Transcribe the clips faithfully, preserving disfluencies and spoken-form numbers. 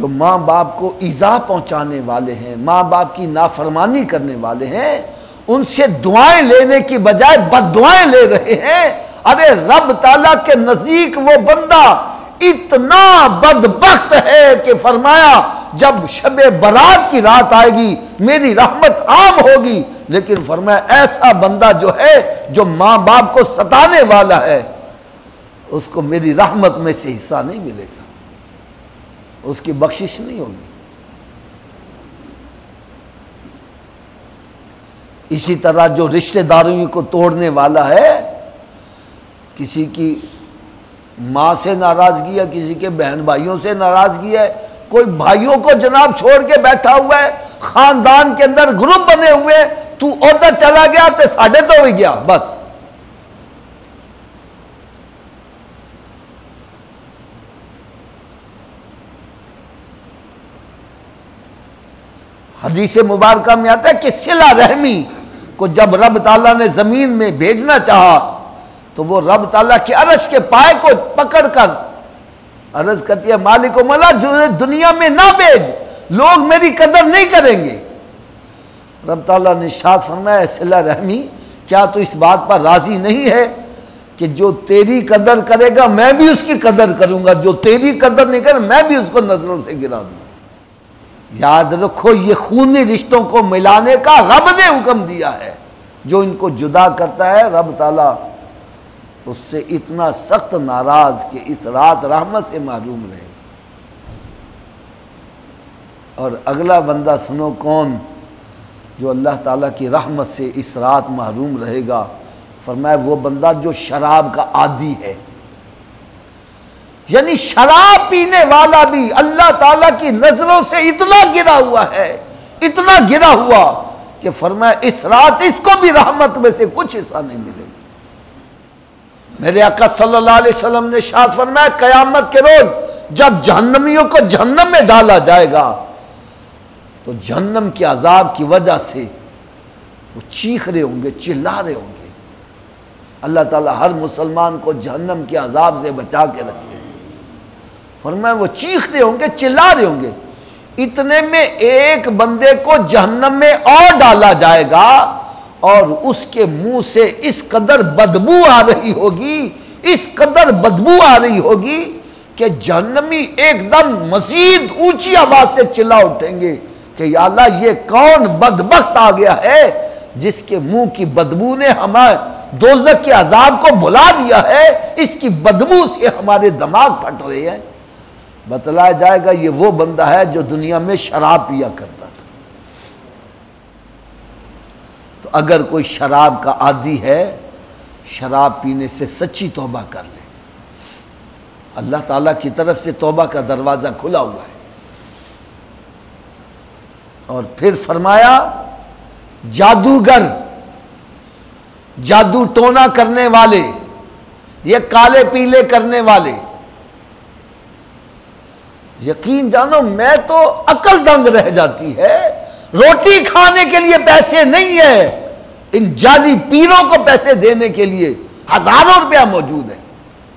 جو ماں باپ کو ایذا پہنچانے والے ہیں، ماں باپ کی نافرمانی کرنے والے ہیں، ان سے دعائیں لینے کی بجائے بد دعائیں لے رہے ہیں۔ ارے رب تعالیٰ کے نزدیک وہ بندہ اتنا بدبخت ہے کہ فرمایا جب شب برات کی رات آئے گی میری رحمت عام ہوگی، لیکن فرمایا ایسا بندہ جو ہے جو ماں باپ کو ستانے والا ہے اس کو میری رحمت میں سے حصہ نہیں ملے گا، اس کی بخشش نہیں ہوگی۔ اسی طرح جو رشتہ داریوں کو توڑنے والا ہے، کسی کی ماں سے ناراضگی ہے، کسی کے بہن بھائیوں سے ناراضگی ہے، کوئی بھائیوں کو جناب چھوڑ کے بیٹھا ہوا ہے، خاندان کے اندر گروپ بنے ہوئے، تو ادھر چلا گیا تو ساڑھے تو ہو گیا بس۔ حدیث مبارکہ میں آتا ہے کہ صلہ رحمی کو جب رب تعالیٰ نے زمین میں بھیجنا چاہا تو وہ رب تعالیٰ کے عرش کے پائے کو پکڑ کر عرض کرتی ہے مالک و مولا دنیا میں نہ بھیج، لوگ میری قدر نہیں کریں گے۔ رب تعالیٰ نے ارشاد فرمایا صلہ رحمی کیا تو اس بات پر راضی نہیں ہے کہ جو تیری قدر کرے گا میں بھی اس کی قدر کروں گا، جو تیری قدر نہیں کرے میں بھی اس کو نظروں سے گرا دوں۔ یاد رکھو یہ خونی رشتوں کو ملانے کا رب نے حکم دیا ہے، جو ان کو جدا کرتا ہے رب تعالیٰ اس سے اتنا سخت ناراض کہ اس رات رحمت سے محروم رہے۔ اور اگلا بندہ سنو کون جو اللہ تعالیٰ کی رحمت سے اس رات محروم رہے گا، فرمایا وہ بندہ جو شراب کا عادی ہے، یعنی شراب پینے والا بھی اللہ تعالیٰ کی نظروں سے اتنا گرا ہوا ہے، اتنا گرا ہوا کہ فرمایا اس رات اس کو بھی رحمت میں سے کچھ حصہ نہیں ملے گا۔ میرے آقا صلی اللہ علیہ وسلم نے ارشاد فرمایا قیامت کے روز جب جہنمیوں کو جہنم میں ڈالا جائے گا تو جہنم کے عذاب کی وجہ سے وہ چیخ رہے ہوں گے، چلا رہے ہوں گے۔ اللہ تعالیٰ ہر مسلمان کو جہنم کے عذاب سے بچا کے رکھے۔ فرمایا وہ چیخ رہے ہوں گے، چلا رہے ہوں گے، اتنے میں ایک بندے کو جہنم میں اور ڈالا جائے گا اور اس کے منہ سے اس قدر بدبو آ رہی ہوگی، اس قدر بدبو آ رہی ہوگی کہ جہنمی ایک دم مزید اونچی آواز سے چلا اٹھیں گے کہ یا اللہ یہ کون بدبخت آ گیا ہے جس کے منہ کی بدبو نے ہمیں دوزخ کے عذاب کو بھلا دیا ہے، اس کی بدبو سے ہمارے دماغ پھٹ رہے ہیں۔ بتلایا جائے گا یہ وہ بندہ ہے جو دنیا میں شراب پیا کرتا تھا۔ تو اگر کوئی شراب کا عادی ہے شراب پینے سے سچی توبہ کر لے، اللہ تعالیٰ کی طرف سے توبہ کا دروازہ کھلا ہوا ہے۔ اور پھر فرمایا جادوگر، جادو ٹونا کرنے والے، یہ کالے پیلے کرنے والے، یقین جانو میں تو عقل دنگ رہ جاتی ہے، روٹی کھانے کے لیے پیسے نہیں ہے، ان جعلی پیروں کو پیسے دینے کے لیے ہزاروں روپیہ موجود ہے۔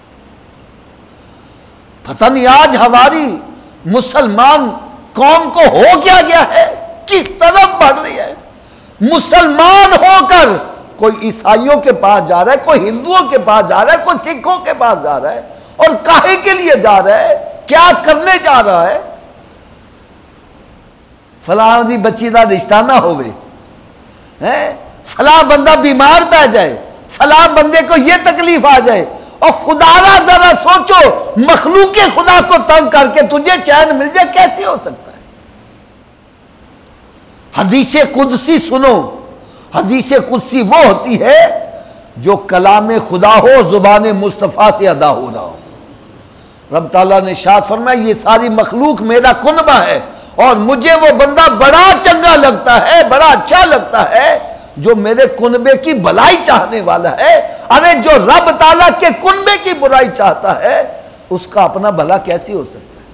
پتہ نہیں آج ہماری مسلمان قوم کو ہو کیا گیا ہے، کس طرف بڑھ رہی ہے۔ مسلمان ہو کر کوئی عیسائیوں کے پاس جا رہا ہے، کوئی ہندوؤں کے پاس جا رہا ہے، کوئی سکھوں کے پاس جا رہا ہے، اور کاہے کے لیے جا رہا ہے، کیا کرنے جا رہا ہے؟ فلاں دی بچی دا رشتہ نہ ہوئے، فلاں بندہ بیمار پہ جائے، فلاں بندے کو یہ تکلیف آ جائے، اور خدا را ذرا سوچو مخلوق خدا کو تنگ کر کے تجھے چین مل جائے، کیسے ہو سکتا ہے؟ حدیث قدسی سنو، حدیث قدسی وہ ہوتی ہے جو کلام خدا ہو، زبان مصطفیٰ سے ادا ہو رہا ہو۔ رب تعالیٰ نے ارشاد فرمایا یہ ساری مخلوق میرا کنبہ ہے، اور مجھے وہ بندہ بڑا چنگا لگتا ہے، بڑا اچھا لگتا ہے جو میرے کنبے کی بلائی چاہنے والا ہے۔ ارے جو رب تعالیٰ کے کنبے کی برائی چاہتا ہے اس کا اپنا بھلا کیسے ہو سکتا ہے؟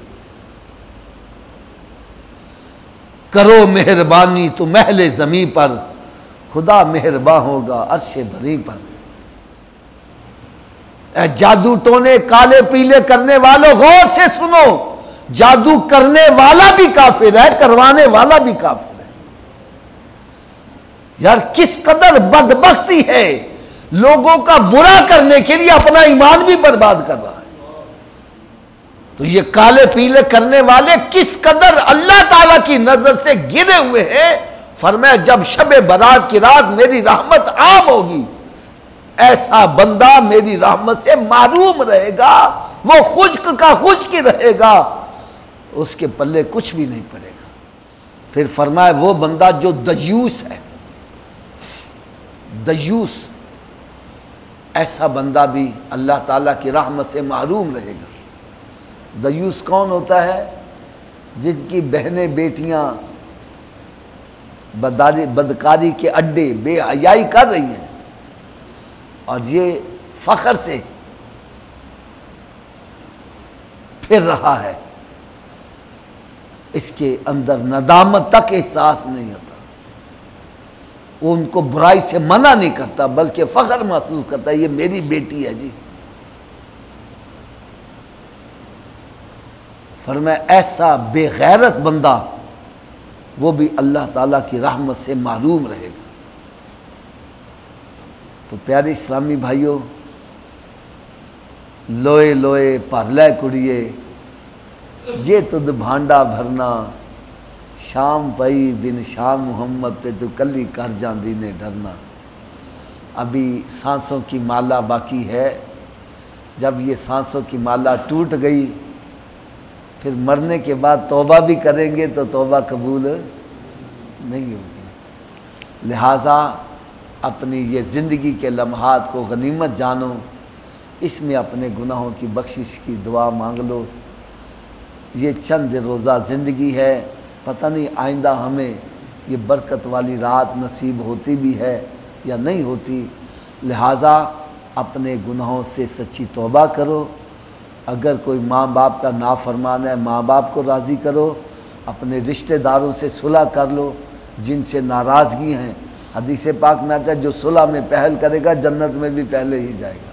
کرو مہربانی تم اہل زمین پر، خدا مہرباں ہوگا عرش بری پر۔ اے جادو ٹونے کالے پیلے کرنے والوں غور سے سنو، جادو کرنے والا بھی کافر ہے، کروانے والا بھی کافر ہے۔ یار کس قدر بدبختی ہے، لوگوں کا برا کرنے کے لیے اپنا ایمان بھی برباد کر رہا ہے۔ تو یہ کالے پیلے کرنے والے کس قدر اللہ تعالیٰ کی نظر سے گرے ہوئے ہیں۔ فرمایا جب شب برات کی رات میری رحمت عام ہوگی، ایسا بندہ میری رحمت سے محروم رہے گا، وہ خشک کا خشک ہی رہے گا، اس کے پلے کچھ بھی نہیں پڑے گا۔ پھر فرمایا وہ بندہ جو دیوس ہے، دیوس، ایسا بندہ بھی اللہ تعالیٰ کی رحمت سے محروم رہے گا۔ دیوس کون ہوتا ہے؟ جن کی بہنیں بیٹیاں بداری بدکاری کے اڈے بے حیائی کر رہی ہیں اور یہ فخر سے پھر رہا ہے، اس کے اندر ندامت تک احساس نہیں ہوتا، وہ ان کو برائی سے منع نہیں کرتا بلکہ فخر محسوس کرتا ہے، یہ میری بیٹی ہے جی۔ فرمایا ایسا بے غیرت بندہ وہ بھی اللہ تعالیٰ کی رحمت سے محروم رہے گا۔ تو پیارے اسلامی بھائیوں، لوئے لوئے پرلے کڑیے جے تد بھانڈا بھرنا، شام پئی بن شام محمد تے تو کلی کر جاندی نے ڈرنا۔ ابھی سانسوں کی مالا باقی ہے، جب یہ سانسوں کی مالا ٹوٹ گئی پھر مرنے کے بعد توبہ بھی کریں گے تو توبہ قبول نہیں ہوگی۔ لہٰذا اپنی یہ زندگی کے لمحات کو غنیمت جانو، اس میں اپنے گناہوں کی بخشش کی دعا مانگ لو۔ یہ چند روزہ زندگی ہے، پتہ نہیں آئندہ ہمیں یہ برکت والی رات نصیب ہوتی بھی ہے یا نہیں ہوتی۔ لہٰذا اپنے گناہوں سے سچی توبہ کرو، اگر کوئی ماں باپ کا نافرمان ہے ماں باپ کو راضی کرو، اپنے رشتہ داروں سے صلح کر لو جن سے ناراضگی ہیں۔ حدیث پاک میں آتا ہے جو صلح میں پہل کرے گا جنت میں بھی پہلے ہی جائے گا۔